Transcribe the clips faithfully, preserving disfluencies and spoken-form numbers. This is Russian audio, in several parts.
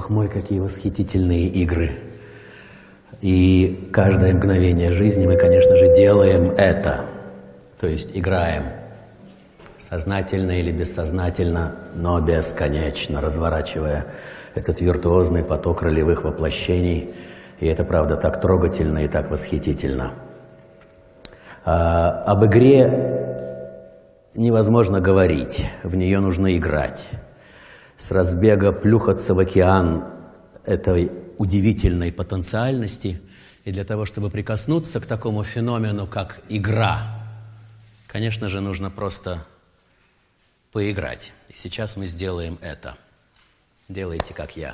Бог мой, какие восхитительные игры. И каждое мгновение жизни мы, конечно же, делаем это. То есть играем. Сознательно или бессознательно, но бесконечно, разворачивая этот виртуозный поток ролевых воплощений. И это, правда, так трогательно и так восхитительно. А, об игре невозможно говорить, в нее нужно играть. С разбега плюхаться в океан этой удивительной потенциальности. И для того, чтобы прикоснуться к такому феномену, как игра, конечно же, нужно просто поиграть. И сейчас мы сделаем это. Делайте, как я.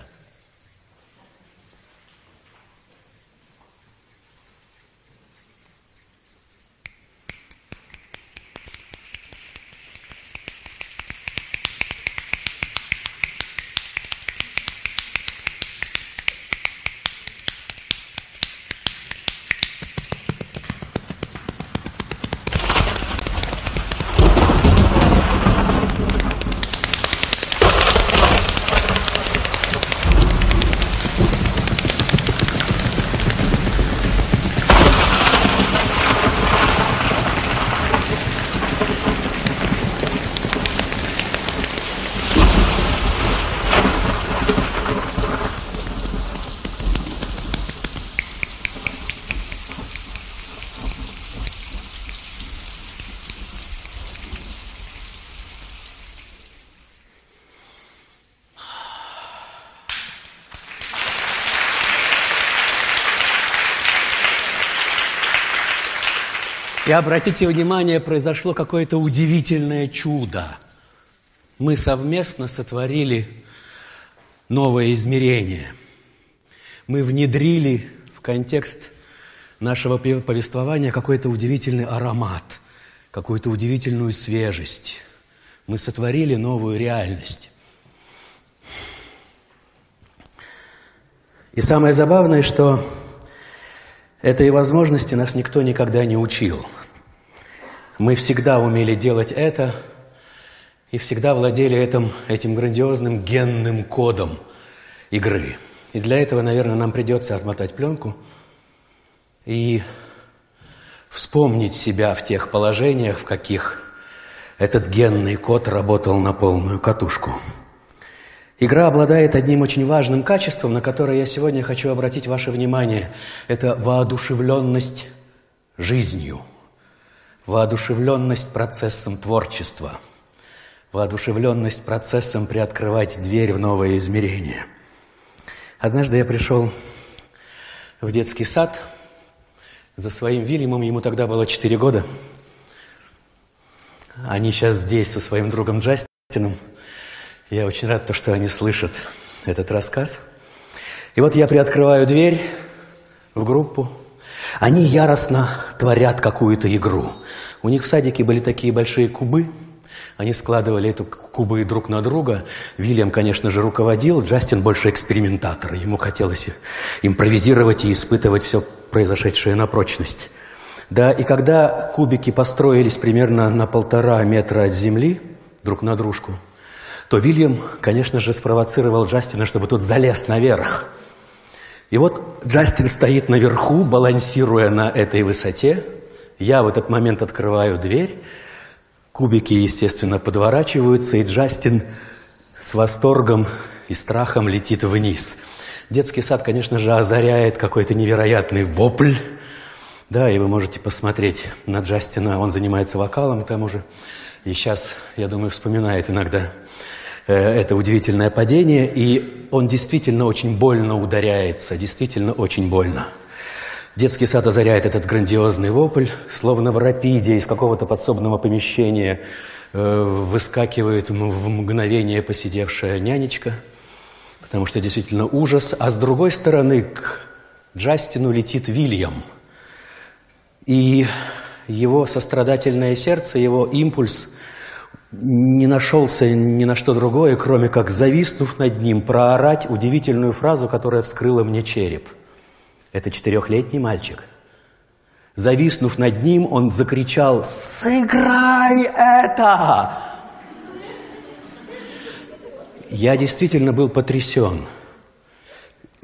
И обратите внимание, произошло какое-то удивительное чудо. Мы совместно сотворили новое измерение. Мы внедрили в контекст нашего повествования какой-то удивительный аромат, какую-то удивительную свежесть. Мы сотворили новую реальность. И самое забавное, что этой возможности нас никто никогда не учил. Мы всегда умели делать это и всегда владели этим, этим грандиозным генным кодом игры. И для этого, наверное, нам придется отмотать пленку и вспомнить себя в тех положениях, в каких этот генный код работал на полную катушку. Игра обладает одним очень важным качеством, на которое я сегодня хочу обратить ваше внимание. Это воодушевленность жизнью, воодушевленность процессом творчества, воодушевленность процессом приоткрывать дверь в новое измерение. Однажды я пришел в детский сад за своим Вильямом, ему тогда было четыре года. Они сейчас здесь со своим другом Джастином. Я очень рад, что они слышат этот рассказ. И вот я приоткрываю дверь в группу. Они яростно творят какую-то игру. У них в садике были такие большие кубы. Они складывали эти кубы друг на друга. Вильям, конечно же, руководил. Джастин больше экспериментатор. Ему хотелось импровизировать и испытывать все произошедшее на прочность. Да, и когда кубики построились примерно на полтора метра от земли друг на дружку, то Вильям, конечно же, спровоцировал Джастина, чтобы тот залез наверх. И вот Джастин стоит наверху, балансируя на этой высоте. Я в этот момент открываю дверь. Кубики, естественно, подворачиваются, и Джастин с восторгом и страхом летит вниз. Детский сад, конечно же, озаряет какой-то невероятный вопль. Да, и вы можете посмотреть на Джастина. Он занимается вокалом, к тому же. И сейчас, я думаю, вспоминает иногда это удивительное падение, и он действительно очень больно ударяется, действительно очень больно. Детский сад озаряет этот грандиозный вопль, словно в рапиде из какого-то подсобного помещения э, выскакивает в мгновение посидевшая нянечка, потому что действительно ужас. А с другой стороны к Джастину летит Вильям, и его сострадательное сердце, его импульс не нашелся ни на что другое, кроме как, зависнув над ним, проорать удивительную фразу, которая вскрыла мне череп. Это четырехлетний мальчик. Зависнув над ним, он закричал: «Сыграй это!» Я действительно был потрясен.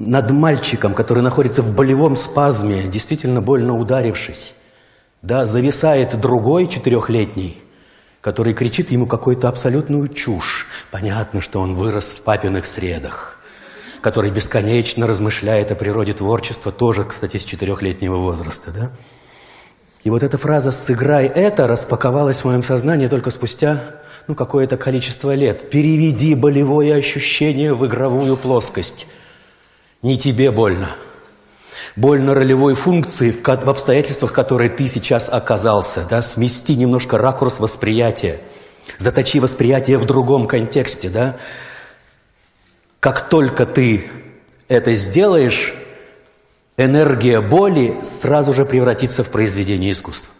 над мальчиком, который находится в болевом спазме, действительно больно ударившись, да, зависает другой четырехлетний, который кричит ему какую-то абсолютную чушь. Понятно, что он вырос в папиных средах, который бесконечно размышляет о природе творчества, тоже, кстати, с четырехлетнего возраста, да? И вот эта фраза «сыграй это» распаковалась в моем сознании только спустя, ну, какое-то количество лет. Переведи болевое ощущение в игровую плоскость. Не тебе больно. Больно ролевой функции, в, в обстоятельствах, в которые ты сейчас оказался, да? Смести немножко ракурс восприятия. Заточи восприятие в другом контексте, да? Как только ты это сделаешь, энергия боли сразу же превратится в произведение искусства.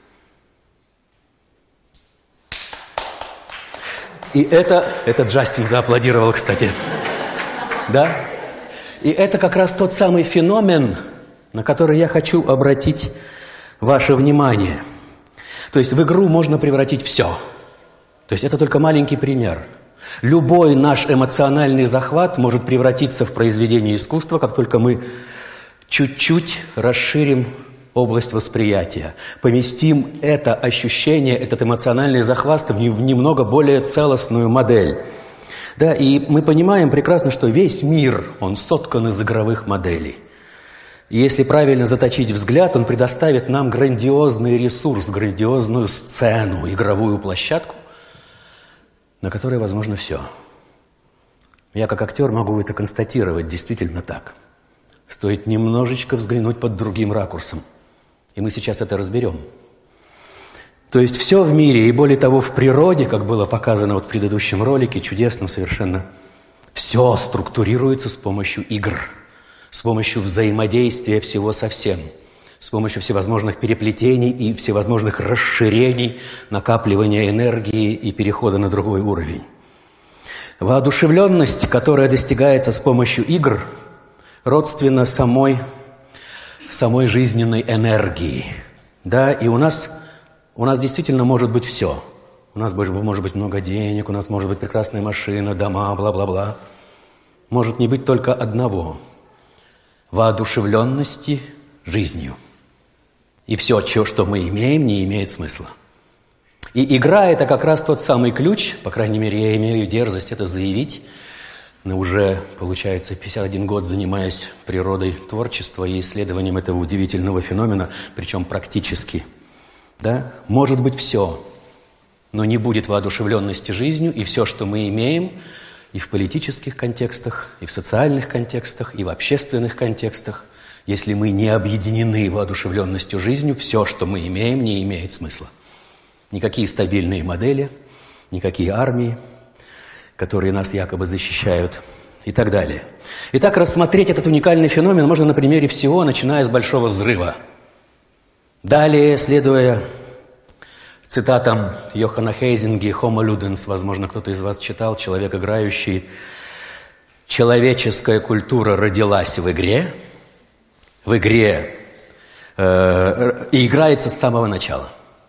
И это, это Джастин зааплодировал, кстати, да? И это как раз тот самый феномен, на который я хочу обратить ваше внимание. То есть в игру можно превратить все. То есть это только маленький пример. Любой наш эмоциональный захват может превратиться в произведение искусства, как только мы чуть-чуть расширим область восприятия, поместим это ощущение, этот эмоциональный захват в немного более целостную модель. Да, и мы понимаем прекрасно, что весь мир, он соткан из игровых моделей. И если правильно заточить взгляд, он предоставит нам грандиозный ресурс, грандиозную сцену, игровую площадку, на которой возможно все. Я как актер могу это констатировать, действительно так. Стоит немножечко взглянуть под другим ракурсом. И мы сейчас это разберем. То есть все в мире, и более того, в природе, как было показано вот в предыдущем ролике, чудесно совершенно, все структурируется с помощью игр, с помощью взаимодействия всего со всем, с помощью всевозможных переплетений и всевозможных расширений, накапливания энергии и перехода на другой уровень. Воодушевленность, которая достигается с помощью игр, родственна самой, самой жизненной энергии. Да, и у нас, у нас действительно может быть все. У нас может быть много денег, у нас может быть прекрасная машина, дома, бла-бла-бла. Может не быть только одного – воодушевленности жизнью. И все, что мы имеем, не имеет смысла. И игра – это как раз тот самый ключ, по крайней мере, я имею дерзость это заявить, но уже, получается, пятьдесят один год занимаясь природой творчества и исследованием этого удивительного феномена, причем практически. Да? Может быть все, но не будет воодушевленности жизнью, и все, что мы имеем, и в политических контекстах, и в социальных контекстах, и в общественных контекстах, если мы не объединены воодушевленностью жизнью, все, что мы имеем, не имеет смысла. Никакие стабильные модели, никакие армии, которые нас якобы защищают, и так далее. Итак, рассмотреть этот уникальный феномен можно на примере всего, начиная с Большого взрыва. Далее, следуя цитатам Йохана Хейзинга «Homo ludens», возможно, кто-то из вас читал, человек играющий, человеческая культура родилась в игре, в игре э, и играется с самого начала.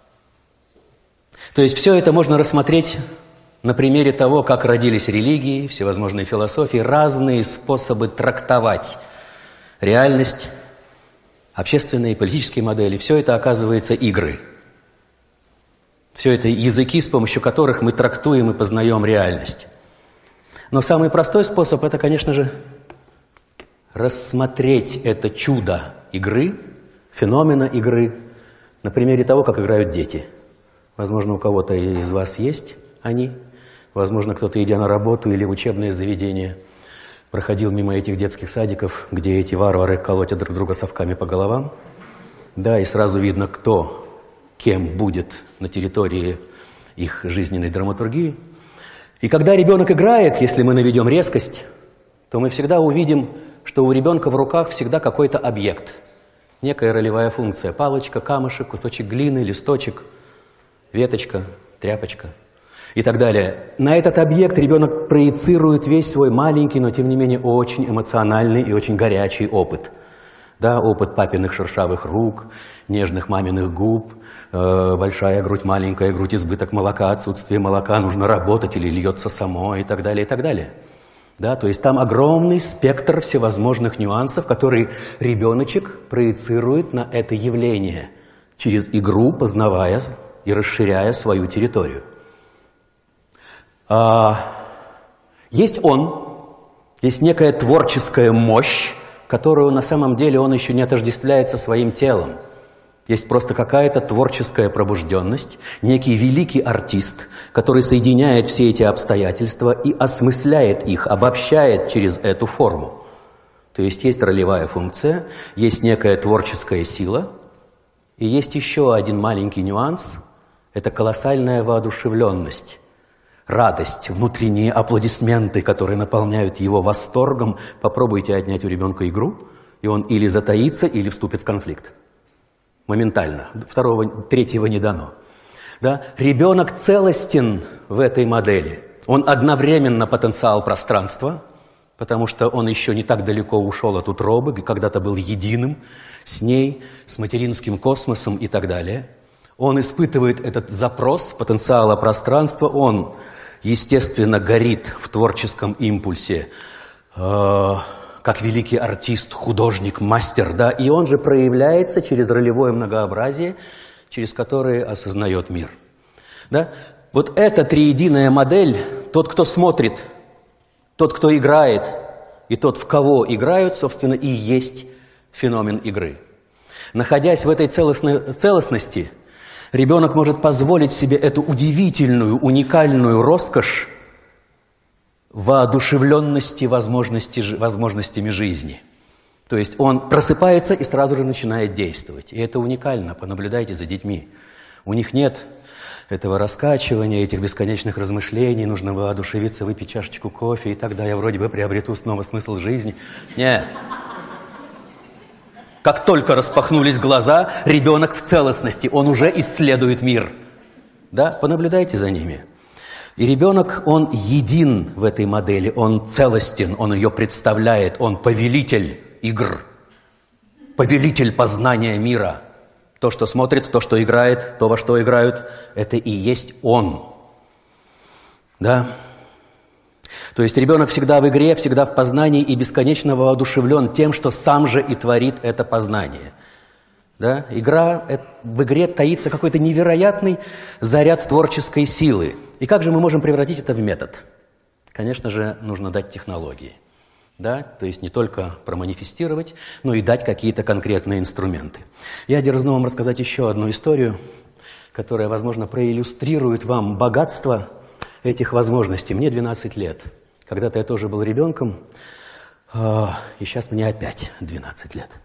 То есть все это можно рассмотреть на примере того, как родились религии, всевозможные философии, разные способы трактовать реальность, общественные и политические модели. Все это, оказывается, игры. Все это языки, с помощью которых мы трактуем и познаем реальность. Но самый простой способ – это, конечно же, рассмотреть это чудо игры, феномена игры, на примере того, как играют дети. Возможно, у кого-то из вас есть они. Возможно, кто-то, идя на работу или в учебное заведение, проходил мимо этих детских садиков, где эти варвары колотят друг друга совками по головам. Да, и сразу видно, кто кем будет на территории их жизненной драматургии. И когда ребенок играет, если мы наведем резкость, то мы всегда увидим, что у ребенка в руках всегда какой-то объект. Некая ролевая функция. Палочка, камушек, кусочек глины, листочек, веточка, тряпочка и так далее. На этот объект ребенок проецирует весь свой маленький, но тем не менее очень эмоциональный и очень горячий опыт. Да, опыт папиных шершавых рук, нежных маминых губ, э, большая грудь, маленькая грудь, избыток молока, отсутствие молока, нужно работать или льется само и так далее, и так далее. Да, то есть там огромный спектр всевозможных нюансов, которые ребеночек проецирует на это явление через игру, познавая и расширяя свою территорию. А, есть он, есть некая творческая мощь, которую на самом деле он еще не отождествляет со своим телом. Есть просто какая-то творческая пробужденность, некий великий артист, который соединяет все эти обстоятельства и осмысляет их, обобщает через эту форму. То есть есть ролевая функция, есть некая творческая сила, и есть еще один маленький нюанс – это колоссальная воодушевленность, радость, внутренние аплодисменты, которые наполняют его восторгом. Попробуйте отнять у ребенка игру, и он или затаится, или вступит в конфликт. Моментально. Второго, третьего не дано. Да? Ребенок целостен в этой модели. Он одновременно потенциал пространства, потому что он еще не так далеко ушел от утробы, когда-то был единым с ней, с материнским космосом и так далее. Он испытывает этот запрос потенциала пространства, он, естественно, горит в творческом импульсе, э как великий артист, художник, мастер, да, и он же проявляется через ролевое многообразие, через которое осознает мир. Да? Вот эта триединая модель, тот, кто смотрит, тот, кто играет, и тот, в кого играют, собственно, и есть феномен игры. Находясь в этой целостной, целостности, ребенок может позволить себе эту удивительную, уникальную роскошь воодушевленности возможности, возможностями жизни. То есть он просыпается и сразу же начинает действовать. И это уникально. Понаблюдайте за детьми. У них нет этого раскачивания, этих бесконечных размышлений. Нужно воодушевиться, выпить чашечку кофе, и тогда я вроде бы приобрету снова смысл жизни. Нет. Как только распахнулись глаза, ребенок в целостности. Он уже исследует мир. Да? Понаблюдайте за ними. И ребенок, он един в этой модели, он целостен, он ее представляет, он повелитель игр, повелитель познания мира. То, что смотрит, то, что играет, то, во что играют, это и есть он. Да? То есть ребенок всегда в игре, всегда в познании и бесконечно воодушевлен тем, что сам же и творит это познание. Да? Игра, в игре таится какой-то невероятный заряд творческой силы. И как же мы можем превратить это в метод? Конечно же, нужно дать технологии. Да? То есть не только проманифестировать, но и дать какие-то конкретные инструменты. Я дерзну вам рассказать еще одну историю, которая, возможно, проиллюстрирует вам богатство этих возможностей. Мне двенадцать лет. Когда-то я тоже был ребенком, и сейчас мне опять двенадцать лет.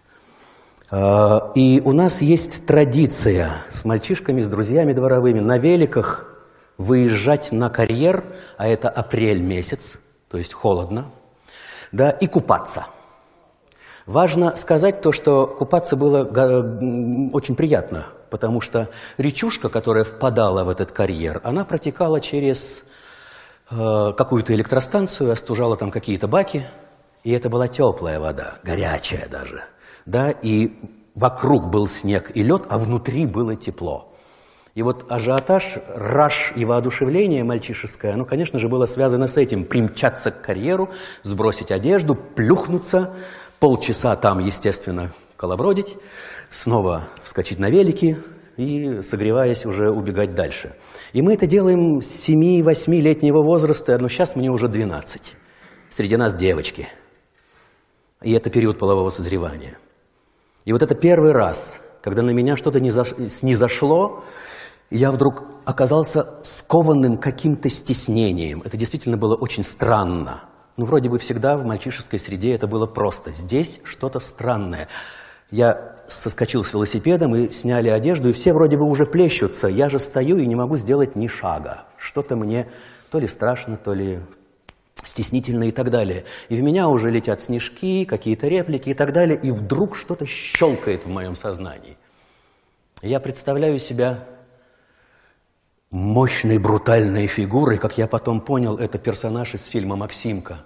И у нас есть традиция с мальчишками, с друзьями дворовыми на великах выезжать на карьер, а это апрель месяц, то есть холодно, да, и купаться. Важно сказать то, что купаться было очень приятно, потому что речушка, которая впадала в этот карьер, она протекала через э, какую-то электростанцию, остужала там какие-то баки, и это была теплая вода, горячая даже. Да, и вокруг был снег и лед, а внутри было тепло. И вот ажиотаж, раж и воодушевление мальчишеское, оно, конечно же, было связано с этим. Примчаться к карьеру, сбросить одежду, плюхнуться, полчаса там, естественно, колобродить, снова вскочить на велики и, согреваясь, уже убегать дальше. И мы это делаем с семи-восьмилетнего возраста, но сейчас мне уже двенадцать. Среди нас девочки. И это период полового созревания. И вот это первый раз, когда на меня что-то снизошло, я вдруг оказался скованным каким-то стеснением. Это действительно было очень странно. Ну, вроде бы всегда в мальчишеской среде это было просто. Здесь что-то странное. Я соскочил с велосипедом, и сняли одежду, и все вроде бы уже плещутся. Я же стою и не могу сделать ни шага. Что-то мне то ли страшно, то ли стеснительно и так далее. И в меня уже летят снежки, какие-то реплики и так далее, и вдруг что-то щелкает в моем сознании. Я представляю себя мощной, брутальной фигурой, как я потом понял, это персонаж из фильма «Максимка».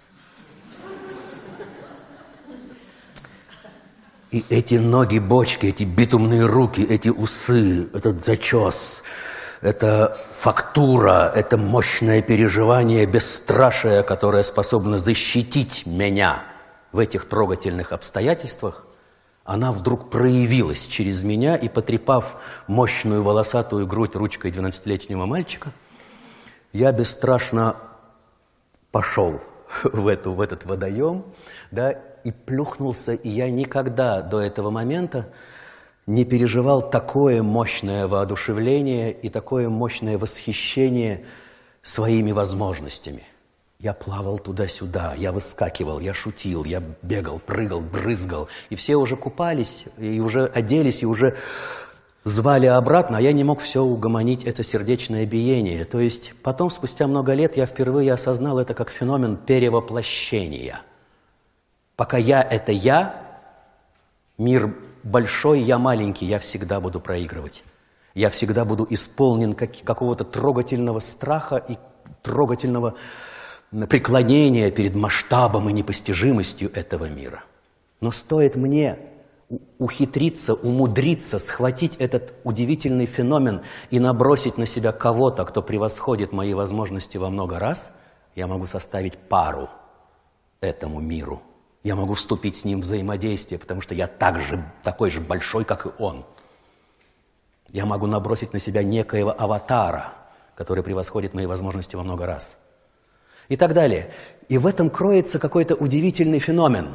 И эти ноги-бочки, эти битумные руки, эти усы, этот зачес, это фактура, это мощное переживание бесстрашия, которое способно защитить меня в этих трогательных обстоятельствах, она вдруг проявилась через меня и, потрепав мощную волосатую грудь ручкой двенадцатилетнего мальчика, я бесстрашно пошел в, эту, в этот водоем, да, и плюхнулся, и я никогда до этого момента не переживал такое мощное воодушевление и такое мощное восхищение своими возможностями. Я плавал туда-сюда, я выскакивал, я шутил, я бегал, прыгал, брызгал. И все уже купались, и уже оделись, и уже звали обратно, а я не мог все угомонить, это сердечное биение. То есть потом, спустя много лет, я впервые осознал это как феномен перевоплощения. Пока я – это я, мир большой, я маленький, я всегда буду проигрывать. Я всегда буду исполнен как, какого-то трогательного страха и трогательного преклонения перед масштабом и непостижимостью этого мира. Но стоит мне ухитриться, умудриться схватить этот удивительный феномен и набросить на себя кого-то, кто превосходит мои возможности во много раз, я могу составить пару этому миру. Я могу вступить с ним в взаимодействие, потому что я так же, такой же большой, как и он. Я могу набросить на себя некоего аватара, который превосходит мои возможности во много раз. И так далее. И в этом кроется какой-то удивительный феномен.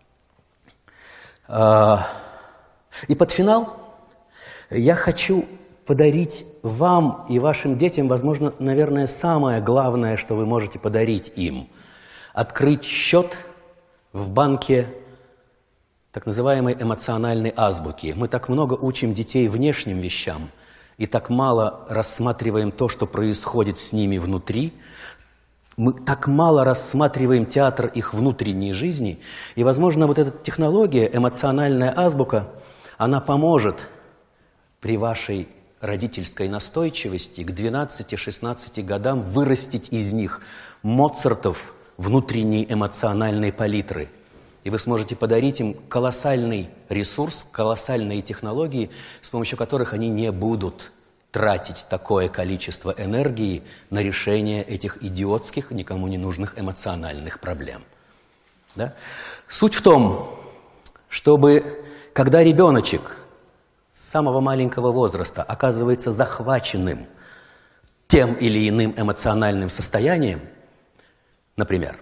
И под финал я хочу подарить вам и вашим детям, возможно, наверное, самое главное, что вы можете подарить им. Открыть счет в банке так называемой эмоциональной азбуки. Мы так много учим детей внешним вещам и так мало рассматриваем то, что происходит с ними внутри. Мы так мало рассматриваем театр их внутренней жизни. И, возможно, вот эта технология, эмоциональная азбука, она поможет при вашей родительской настойчивости к двенадцати-шестнадцати годам вырастить из них Моцартов внутренней эмоциональной палитры. И вы сможете подарить им колоссальный ресурс, колоссальные технологии, с помощью которых они не будут тратить такое количество энергии на решение этих идиотских, никому не нужных эмоциональных проблем. Да? Суть в том, чтобы, когда ребеночек с самого маленького возраста оказывается захваченным тем или иным эмоциональным состоянием, например,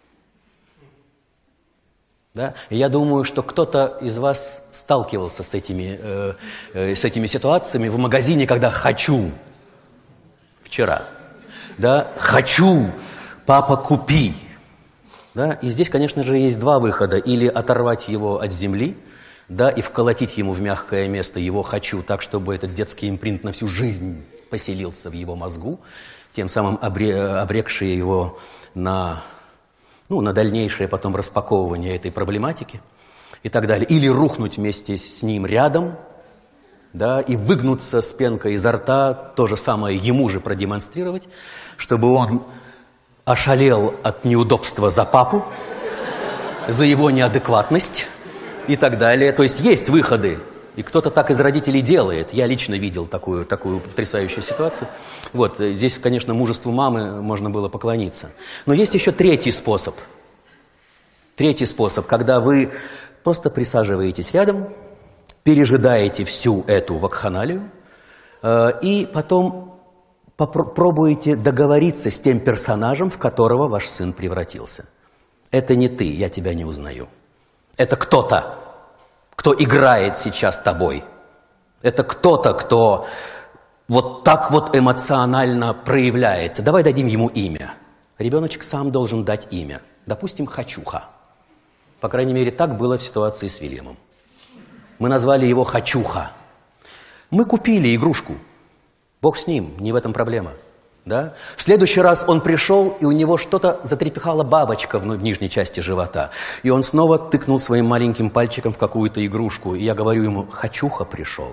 да, я думаю, что кто-то из вас сталкивался с этими, э, э, с этими ситуациями в магазине, когда «хочу» вчера, да, «хочу, папа, купи». Да, и здесь, конечно же, есть два выхода. Или оторвать его от земли, да, и вколотить ему в мягкое место его «хочу», так, чтобы этот детский импринт на всю жизнь поселился в его мозгу, тем самым обрекший его на... ну, на дальнейшее потом распаковывание этой проблематики и так далее. Или рухнуть вместе с ним рядом, да, и выгнуться с пенкой изо рта, то же самое ему же продемонстрировать, чтобы он ошалел от неудобства за папу, за его неадекватность и так далее. То есть есть выходы. И кто-то так из родителей делает. Я лично видел такую, такую потрясающую ситуацию. Вот, здесь, конечно, мужеству мамы можно было поклониться. Но есть еще третий способ. Третий способ, когда вы просто присаживаетесь рядом, пережидаете всю эту вакханалию, э, и потом пробуете договориться с тем персонажем, в которого ваш сын превратился. Это не ты, я тебя не узнаю. Это кто-то, кто играет сейчас тобой. Это кто-то, кто вот так вот эмоционально проявляется. Давай дадим ему имя. Ребеночек сам должен дать имя. Допустим, Хочуха. По крайней мере, так было в ситуации с Вильямом. Мы назвали его Хочуха. Мы купили игрушку. Бог с ним, не в этом проблема. Да? В следующий раз он пришел, и у него что-то затрепехала бабочка в нижней части живота. И он снова тыкнул своим маленьким пальчиком в какую-то игрушку. И я говорю ему: Хочуха пришел.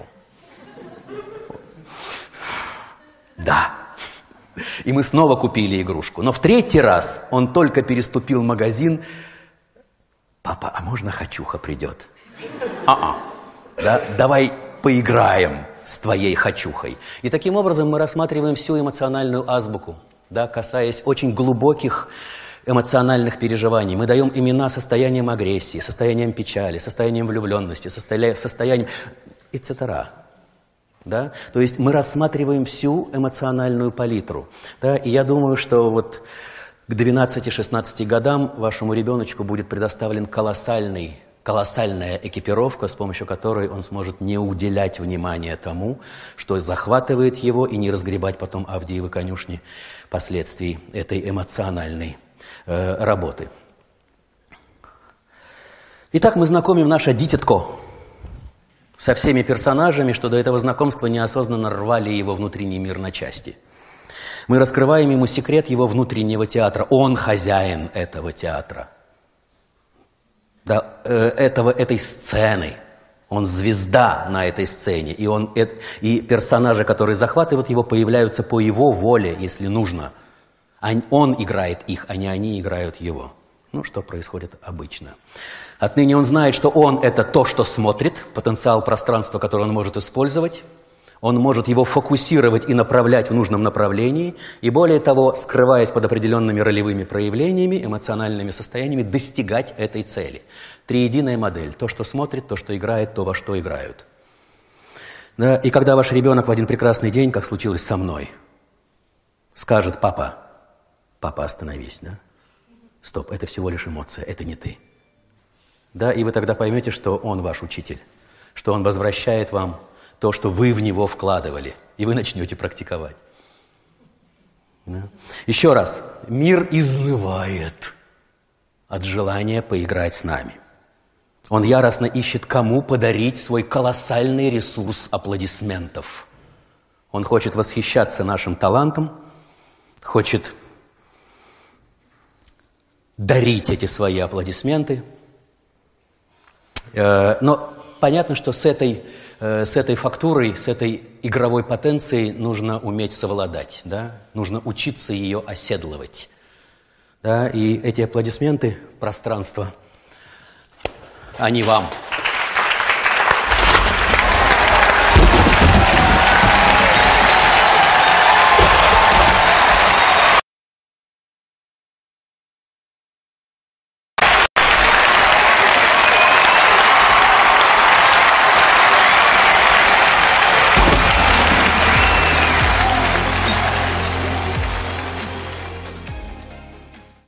Да. И мы снова купили игрушку. Но в третий раз он только переступил магазин. Папа, а можно Хочуха придет? А-а. Да? Давай поиграем. с твоей хочухой. И таким образом мы рассматриваем всю эмоциональную азбуку, да, касаясь очень глубоких эмоциональных переживаний. Мы даем имена состоянием агрессии, состоянием печали, состоянием влюбленности, состоянием и цетера. Да? То есть мы рассматриваем всю эмоциональную палитру. Да? И я думаю, что вот к двенадцати-шестнадцати годам вашему ребеночку будет предоставлен колоссальный, колоссальная экипировка, с помощью которой он сможет не уделять внимания тому, что захватывает его, и не разгребать потом Авдеевы конюшни последствий этой эмоциональной э, работы. Итак, мы знакомим наше дитятко со всеми персонажами, что до этого знакомства неосознанно рвали его внутренний мир на части. Мы раскрываем ему секрет его внутреннего театра. Он хозяин этого театра, да, э, этого, этой сцены. Он звезда на этой сцене. И, он, э, и персонажи, которые захватывают его, появляются по его воле, если нужно. Он играет их, а не они играют его. Ну, что происходит обычно. Отныне он знает, что он – это то, что смотрит, потенциал пространства, который он может использовать. Он может его фокусировать и направлять в нужном направлении. И более того, скрываясь под определенными ролевыми проявлениями, эмоциональными состояниями, достигать этой цели. Триединая модель. То, что смотрит, то, что играет, то, во что играют. Да, и когда ваш ребенок в один прекрасный день, как случилось со мной, скажет: «Папа, папа, остановись, да? Стоп, это всего лишь эмоция, это не ты». Да, и вы тогда поймете, что он ваш учитель, что он возвращает вам то, что вы в него вкладывали, и вы начнете практиковать. Да. Еще раз, мир изнывает от желания поиграть с нами. Он яростно ищет, кому подарить свой колоссальный ресурс аплодисментов. Он хочет восхищаться нашим талантом, хочет дарить эти свои аплодисменты. Но понятно, что с этой, с этой фактурой, с этой игровой потенцией нужно уметь совладать, да? Нужно учиться ее оседлывать. Да? И эти аплодисменты, пространство, они вам.